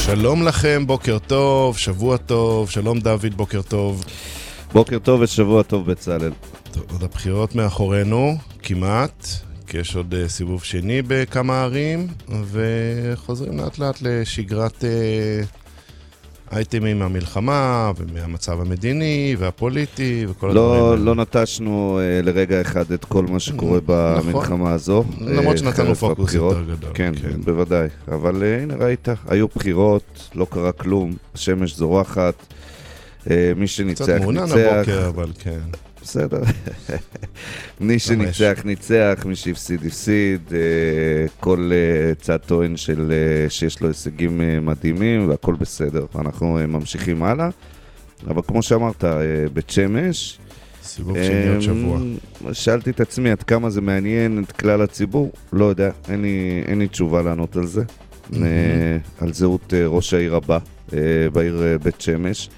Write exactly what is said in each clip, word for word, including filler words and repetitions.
שלום לכם, בוקר טוב, שבוע טוב, שלום דוד, בוקר טוב. בוקר טוב ושבוע טוב בצלאל. טוב, עוד הבחירות מאחורינו, כמעט, כי יש עוד uh, סיבוב שני בכמה ערים, וחוזרים לאט לאט לשגרת uh, אייטמים מהמלחמה, ומהמצב המדיני והפוליטי, וכל לא, הדברים האלה. לא נטשנו uh, לרגע אחד את כל מה שקורה במלחמה נכון. הזו. למרות שנתנו פוקוס יותר גדול. כן, כן, בוודאי. אבל uh, הנה ראית, היו בחירות, לא קרה כלום, השמש זורחת, uh, מי שניצח ניצח. קצת מעונן הבוקר, אבל כן. בסדר. מי שניצח ניצח, מי שהפסיד הפסיד, כל צד טוען של שיש לו הישגים מדהימים והכל בסדר, אנחנו ממשיכים הלאה. אבל כמו שאמרת, בית שמש, סיבוב שני עוד שבוע. שאלתי את עצמי עד כמה זה מעניין את כלל הציבור, לא יודע, אין לי, אין לי תשובה לענות על זה, על זהות ראש העיר הבא בעיר בית שמש.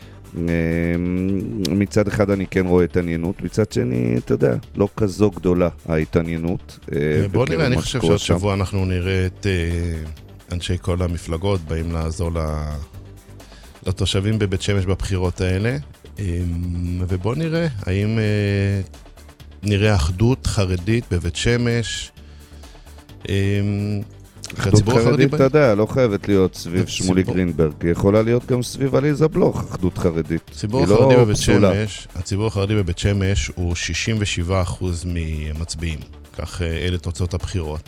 מצד אחד אני כן רואה התעניינות, מצד שני, אתה יודע, לא כזו גדולה ההתעניינות. בוא נראה, אני חושב שעוד שבוע אנחנו נראה את אנשי כל המפלגות באים לעזור לתושבים בבית שמש בבחירות האלה, ובוא נראה, האם נראה אחדות חרדית בבית שמש. אחדות חרדית, אתה יודע, לא חייבת להיות סביב שמולי גרינברג, היא יכולה להיות גם סביב עליזה בלוך, אחדות חרדית. הציבור החרדי בבית שמש, הציבור החרדי בבית שמש הוא שישים ושבעה אחוז ממצביעים, כך אלה תוצאות הבחירות.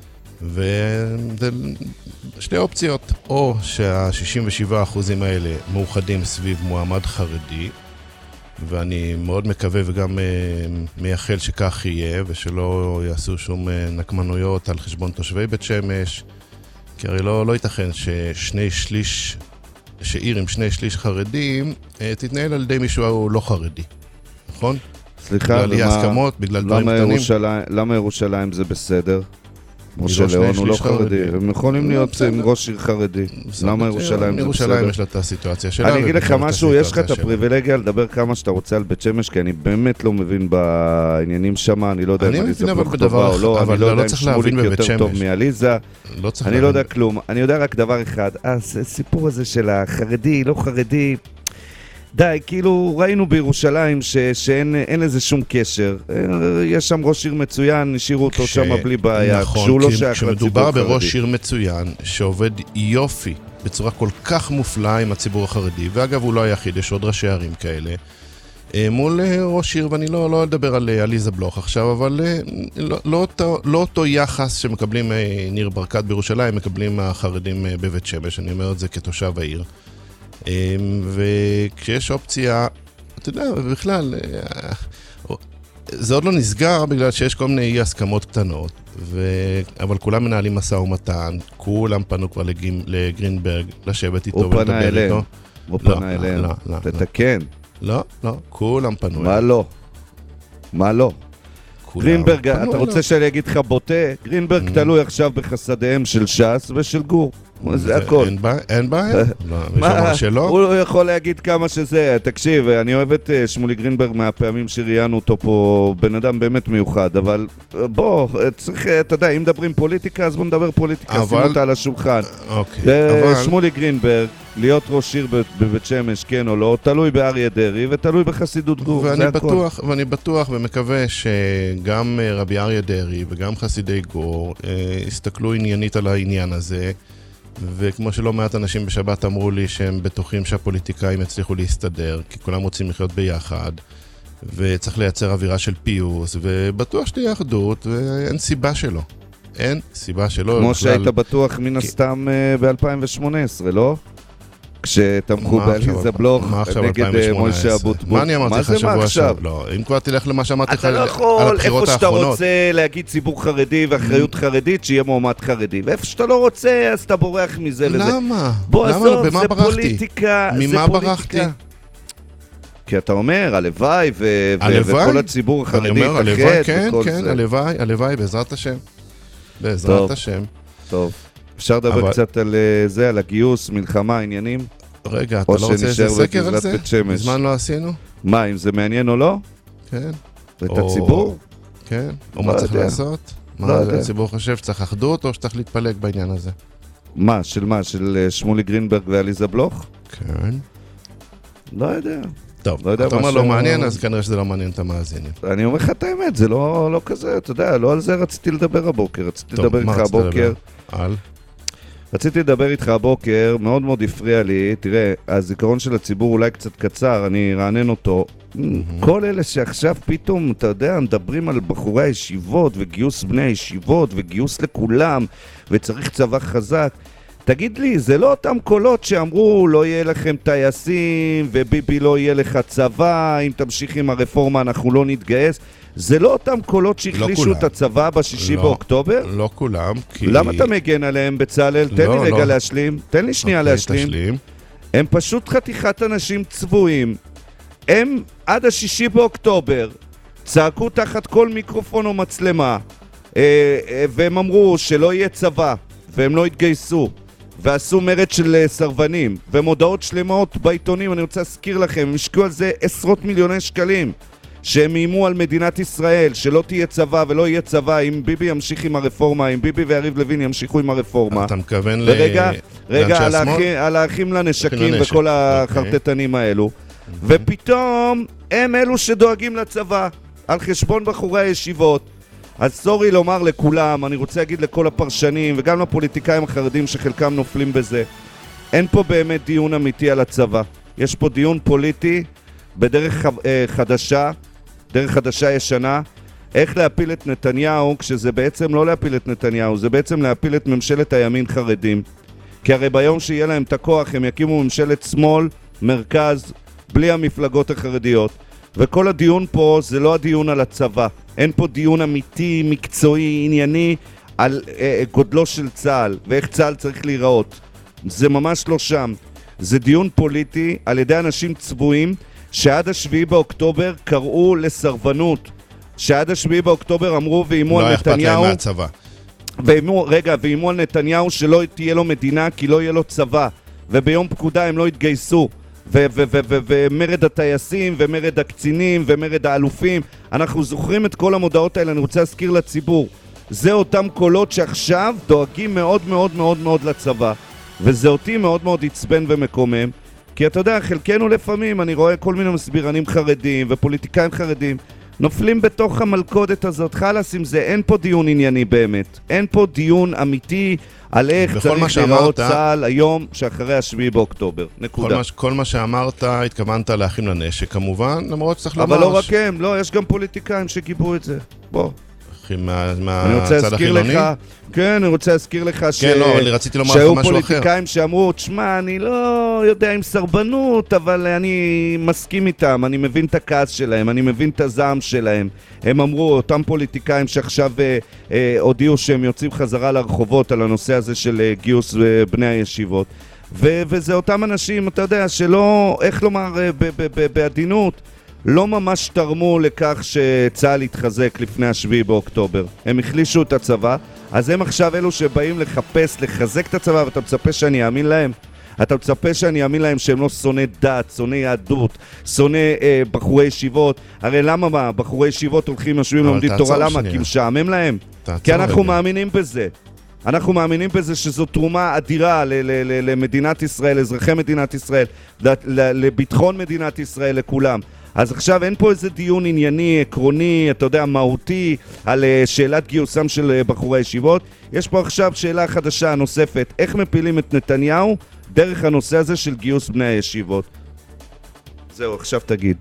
ושתי אופציות, או שה-שישים ושבעה אחוזים האלה מאוחדים סביב מועמד חרדי, ואני מאוד מקווה וגם מייחל שכך יהיה, ושלא יעשו שום נקמנויות על חשבון תושבי בית שמש, כי הרי לא, לא ייתכן ששני שליש, שעיר עם שני שליש חרדים, תתנהל על ידי מישהו לא חרדי, נכון? סליחה, בגלל אי הסכמות, בגלל דברים קטנים. ירושלים, למה ירושלים זה בסדר? משה ליאון הוא לא חרדי, הם יכולים להיות עם ראש עיר חרדי. למה ירושלים זה בסדר? ירושלים יש לה את הסיטואציה שלה. אני אגיד לך משהו, יש לך את הפריבילגיה לדבר כמה שאתה רוצה על בית שמש, כי אני באמת לא מבין בעניינים שם, אני לא יודע אם אני זוכר טובה או לא, אני לא יודע אם שמוליק יותר טוב מעליזה, אני לא יודע כלום, אני יודע רק דבר אחד, הסיפור הזה של החרדי, לא חרדי, די, כאילו ראינו בירושלים ש, שאין אין לזה שום קשר. יש שם ראש עיר מצוין, נשאירו אותו כש... שם בלי בעיה. נכון, כשהוא לא שייך לציבור חרדי. כשמדובר בראש עיר מצוין, שעובד יופי, בצורה כל כך מופלאה עם הציבור החרדי, ואגב הוא לא היחיד, יש עוד ראשי ערים כאלה, מול ראש עיר, ואני לא, לא אדבר על עליזה בלוך עכשיו, אבל לא, לא, אותו, לא אותו יחס שמקבלים ניר ברקת בירושלים, מקבלים החרדים בבית שמש, אני אומר את זה כתושב העיר. וכשיש אופציה, אתה יודע, בכלל, זה עוד לא נסגר בגלל שיש כל מיני אי הסכמות קטנות, אבל כולם מנהלים מסע ומתן, כולם פנו כבר לגרינברג, לשבת איתו ולדבר איתו. הוא פנה אליהם, תתקן. לא, לא, כולם פנו אליהם. מה לא? מה לא? גרינברג, אתה רוצה שאני אגיד לך בוטה? גרינברג תלוי עכשיו בחסדיהם של ש"ס ושל גור. זה הכל. אין בעיה? מה? הוא יכול להגיד כמה שזה. תקשיב, אני אוהב את שמולי גרינברג מהפעמים שראיינו אותו פה, בן אדם באמת מיוחד, אבל בוא, צריך, אתה יודע, אם מדברים פוליטיקה, אז בוא נדבר פוליטיקה, שים אותה על השולחן. שמולי גרינברג, להיות ראש עיר בבית שמש, כן או לא, תלוי באריה דרעי ותלוי בחסידות גור. ואני בטוח, ואני בטוח ומקווה שגם רבי אריה דרעי וגם חסידי גור הסתכלו עניינית על העניין הזה, וכמו שלא מעט אנשים בשבת אמרו לי שהם בטוחים שהפוליטיקאים יצליחו להסתדר, כי כולם רוצים לחיות ביחד, וצריך לייצר אווירה של פיוס, ובטוח שתהיה אחדות, ואין סיבה שלא. אין סיבה שלא. כמו שהיית בטוח מן הסתם ב-אלפיים שמונה עשרה, לא? כשתמכו בעליזה בלוך נגד מוישה אבוטבול. מה אני אמרתי לך שבוע עכשיו? לא, אם כבר תלך למה שאמרתי לך על הבחירות האחרונות. אתה לא יכול, איפה שאתה רוצה להגיד ציבור חרדי ואחריות חרדית, שיהיה מועמד חרדי. ואיפה שאתה לא רוצה, אז אתה בורח מזה לזה. למה? בוא עזוב, זה פוליטיקה. ממה ברחתי? כי אתה אומר, הלוואי וכל הציבור החרדי יתאחד. כן, כן, הלוואי, הלוואי, בעזרת השם. בעזרת השם. טוב. אפשר לדבר קצת על זה, על הגיוס, מלחמה, עניינים? רגע, אתה לא רוצה איזה סקר על זה? בזמן לא עשינו? מה, אם זה מעניין או לא? כן. את הציבור? כן. או מה צריך לעשות? מה הציבור חושב, שצריך אחדות או שצריך להתפלג בעניין הזה? מה? של מה? של שמולי גרינברג ועליזה בלוך? כן. לא יודע. טוב, לא אתה אומר לא מעניין, אז כנראה שזה לא מעניין את המאזינים. אני אומר לך את האמת, זה לא, לא כזה, אתה יודע, לא על זה רציתי לדבר הבוקר, רציתי לדבר איתך הבוקר. על? רציתי לדבר איתך הבוקר, מאוד מאוד הפריע לי, תראה, הזיכרון של הציבור אולי קצת קצר, אני רענן אותו. כל אלה שעכשיו פתאום, אתה יודע, מדברים על בחורי הישיבות וגיוס בני הישיבות וגיוס לכולם וצריך צבא חזק. תגיד לי, זה לא אותם קולות שאמרו לא יהיה לכם טייסים וביבי לא יהיה לך צבא, אם תמשיך עם הרפורמה אנחנו לא נתגייס? זה לא אותם קולות שהחלישו את הצבא בשישי באוקטובר? לא כולם, כי... למה אתה מגן עליהם בצלאל? תן לי רגע להשלים. תן לי שנייה להשלים. הם פשוט חתיכת אנשים צבועים. הם עד השישי באוקטובר צעקו תחת כל מיקרופון או מצלמה, והם אמרו שלא יהיה צבא, והם לא התגייסו. ועשו מרד של סרבנים, ומודעות שלמות בעיתונים, אני רוצה להזכיר לכם, הם השקיעו על זה עשרות מיליוני שקלים, שהם איימו על מדינת ישראל, שלא תהיה צבא ולא יהיה צבא, אם ביבי ימשיך עם הרפורמה, אם ביבי ויריב לוין ימשיכו עם הרפורמה. אתה מכוון ורגע, רגע, על, האחי, על האחים לנשקים וכל החרטטנים האלו, ופתאום הם אלו שדואגים לצבא, על חשבון בחורי הישיבות. אז סורי לומר לכולם, אני רוצה להגיד לכל הפרשנים וגם לפוליטיקאים החרדים שחלקם נופלים בזה, אין פה באמת דיון אמיתי על הצבא. יש פה דיון פוליטי בדרך חדשה, דרך חדשה ישנה, איך להפיל את נתניהו, כשזה בעצם לא להפיל את נתניהו, זה בעצם להפיל את ממשלת הימין חרדים. כי הרי ביום שיהיה להם את הכוח הם יקימו ממשלת שמאל, מרכז, בלי המפלגות החרדיות. וכל הדיון פה זה לא הדיון על הצבא. אין פה דיון אמיתי, מקצועי, ענייני על אה, גודלו של צה"ל ואיך צה"ל צריך להיראות. זה ממש לא שם. זה דיון פוליטי על ידי אנשים צבועים שעד השביעי באוקטובר קראו לסרבנות. שעד השביעי באוקטובר אמרו ואימו לא על נתניהו... לא אכפת להם מהצבא. ואימו, רגע, ואימו על נתניהו שלא תהיה לו מדינה כי לא יהיה לו צבא. וביום פקודה הם לא התגייסו. ומרד הטייסים ומרד הקצינים ומרד האלופים, אנחנו זוכרים את כל המודעות האלה. אני רוצה להזכיר לציבור, זה אותם קולות שעכשיו דואגים מאוד מאוד מאוד מאוד לצבא, וזה אותי מאוד מאוד עצבן ומקומם, כי אתה יודע, חלקנו לפעמים אני רואה כל מיני מסבירנים חרדים ופוליטיקאים חרדים נופלים בתוך המלכודת הזאת. חלס עם זה, אין פה דיון ענייני באמת, אין פה דיון אמיתי על איך צריך לראות צה"ל היום שאחרי השביעי באוקטובר. נקודה. כל מה, כל מה שאמרת, התכוונת לאחים לנשק, כמובן, למרות שצריך לומר... אבל לא רק הם, לא, יש גם פוליטיקאים שגיבו את זה. בוא. אחים מהצד החילוני? כן, אני רוצה להזכיר לך ש... כן, לא, אני רציתי לומר לך משהו אחר. שהיו פוליטיקאים שאמרו, תשמע, אני לא יודע עם סרבנות, אבל אני מסכים איתם, אני מבין את הכעס שלהם, אני מבין את הזעם שלהם. הם אמרו, אותם פוליטיקאים שעכשיו אה, אה, הודיעו שהם יוצאים חזרה לרחובות על הנושא הזה של אה, גיוס אה, בני הישיבות. ו- וזה אותם אנשים, אתה יודע, שלא, איך לומר, אה, ב- ב- ב- בעדינות, לא ממש תרמו לכך שצה"ל יתחזק לפני השביעי באוקטובר. הם החלישו את הצבא, אז הם עכשיו אלו שבאים לחפש, לחזק את הצבא, ואתה מצפה שאני אאמין להם? אתה מצפה שאני אאמין להם שהם לא שונא דת, שונא יהדות, שונא אה, בחורי ישיבות? הרי למה מה? בחורי ישיבות הולכים יושבים לומדים תורה, למה? כי משעמם להם? כי אנחנו רגע. מאמינים בזה. אנחנו מאמינים בזה שזו תרומה אדירה ל- ל- ל- למדינת ישראל, לאזרחי מדינת ישראל, לביטחון מדינת ישראל, לכולם. אז עכשיו אין פה איזה דיון ענייני, עקרוני, אתה יודע, מהותי, על שאלת גיוסם של בחורי ישיבות. יש פה עכשיו שאלה חדשה נוספת, איך מפילים את נתניהו דרך הנושא הזה של גיוס בני הישיבות? זהו, עכשיו תגיד.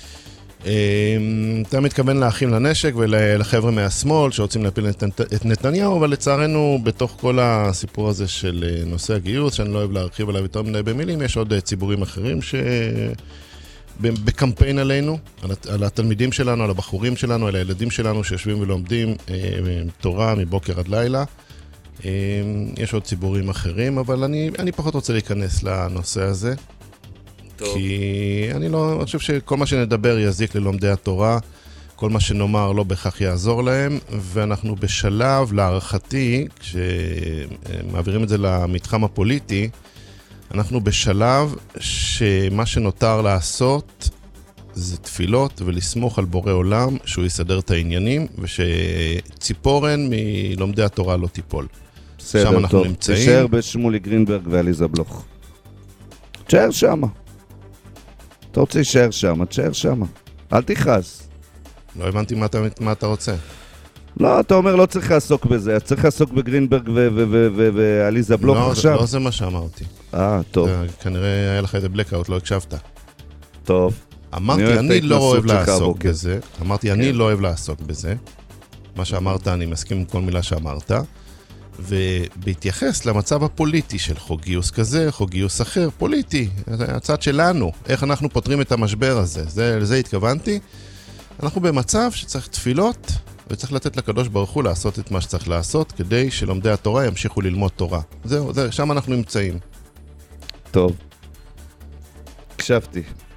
אתה מתכוון לאחים לנשק ולחבר'ה מהשמאל שרוצים להפיל את נתניהו, אבל לצערנו בתוך כל הסיפור הזה של נושא הגיוס, שאני לא אוהב להרחיב עליו יותר מדי במילים, יש עוד ציבורים אחרים ש... בקמפיין עלינו, על, על התלמידים שלנו, על הבחורים שלנו, על הילדים שלנו שיושבים ולומדים אה, תורה מבוקר עד לילה. אה, יש עוד ציבורים אחרים, אבל אני, אני פחות רוצה להיכנס לנושא הזה. טוב. כי אני לא, אני חושב שכל מה שנדבר יזיק ללומדי התורה, כל מה שנאמר לא בכך יעזור להם, ואנחנו בשלב, להערכתי, כשמעבירים את זה למתחם הפוליטי, אנחנו בשלב שמה שנותר לעשות זה תפילות ולסמוך על בורא עולם שהוא יסדר את העניינים ושציפורן מלומדי התורה לא תיפול. שם אנחנו נמצאים. תשאר בשמולי גרינברג ועליזה בלוך. תשאר שמה. אתה רוצה להישאר שמה, תשאר שמה. אל תכעס. לא הבנתי מה אתה, מה אתה רוצה. לא, אתה אומר לא צריך לעסוק בזה, צריך לעסוק בגרינברג ועליזה בלוך עכשיו. לא, זה מה שאמרתי. אה, טוב. כנראה היה לך איזה בלקאוט, לא הקשבת. טוב. אמרתי, אני לא אוהב לעסוק בזה. אמרתי, אני לא אוהב לעסוק בזה. מה שאמרת, אני מסכים עם כל מילה שאמרת. ובהתייחס למצב הפוליטי של חוק גיוס כזה, חוק גיוס אחר, פוליטי, הצד שלנו, איך אנחנו פותרים את המשבר הזה, זה, לזה התכוונתי. אנחנו במצב שצריך תפילות, וצריך לתת לקדוש ברוך הוא לעשות את מה שצריך לעשות, כדי שלומדי התורה ימשיכו ללמוד תורה. זהו, זה, שם אנחנו נמצאים. טוב. הקשבתי.